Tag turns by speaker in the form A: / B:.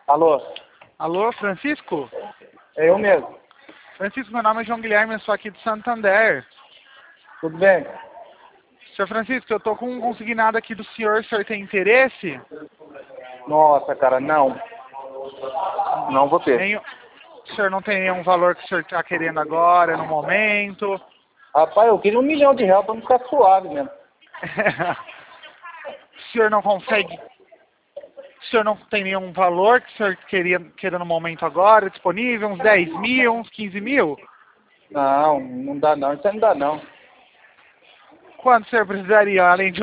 A: Alô?
B: Alô, Francisco?
A: É eu mesmo.
B: Francisco, meu nome é João Guilherme, eu sou aqui de Santander.
A: Tudo bem?
B: Senhor Francisco, eu estou com um consignado aqui do senhor, o senhor tem interesse?
A: Nossa, cara, não. Não vou ter.
B: O senhor não tem nenhum valor que o senhor está querendo agora, no momento?
A: Rapaz, eu queria R$1 milhão pra não ficar suave mesmo.
B: O senhor não consegue... O senhor não tem nenhum valor que o senhor queira no momento agora, disponível? Uns 10 mil, uns 15 mil?
A: Não, não dá não. Isso aí não dá não.
B: Quanto o senhor precisaria, além de